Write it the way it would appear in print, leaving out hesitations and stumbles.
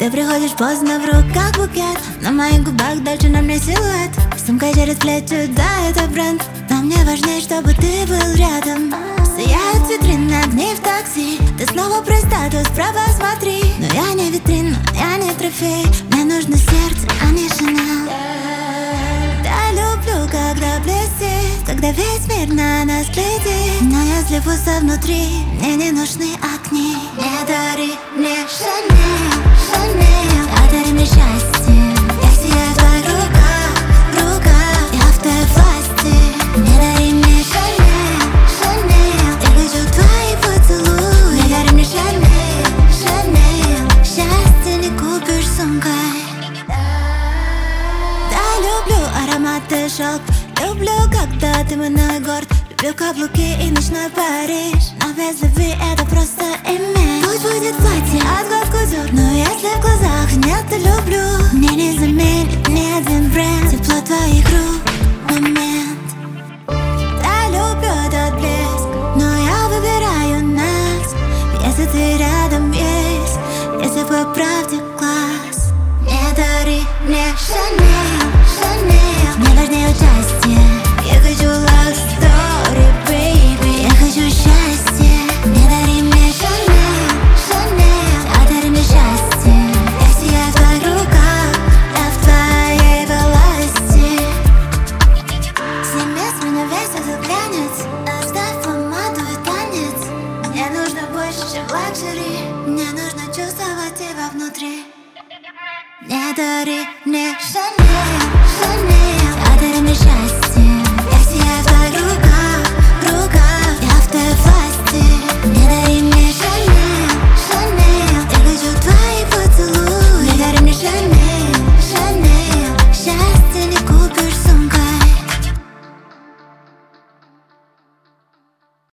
Ты приходишь поздно, в руках букет, на моих губах дальше на мне силуэт. Сумка через плечи, да, это бренд, но мне важнее, чтобы ты был рядом. Сияют витрины, огни в такси, ты снова про статус, право смотри. Но я не витрина, я не трофей, мне нужно сердце, а не Шанель. Да, люблю, когда блестит, когда весь мир на нас глядит. Но если пусто внутри, мне не нужны огни. Не дари мне Шанель, Шанель, а дари мне счастье. Я сияю в твоих руках, я в твоей власти. Не дари мне Шанель, Шанель, я хочу твои поцелуи. Не дари мне Шанель, Шанель, счастье не купишь сумкой. Да, люблю ароматы шелк, люблю, когда ты мной горд. Люблю каблуки и ночной Париж, но без любви это просто имя. Пусть будет платье от год кузов, но если в глазах нет, то люблю. Мне не заменит ни один бренд, тепло твоих рук, момент. Я люблю этот блеск, но я выбираю нас. Если ты рядом есть, если по правде глаз. Не дари мне Шанель, Шанель, мне важнее участие. Я хочу love story, baby. Я хочу счастье. Не дари мне Шанель, Шанель, а дари мне счастье. Я сияю в твоих руках, я в твоей власти. Сними с меня весь этот глянец, оставь помаду и танец. Мне нужно больше, чем лакшери, мне нужно чувствовать тебя внутри. Не дари мне Шанель.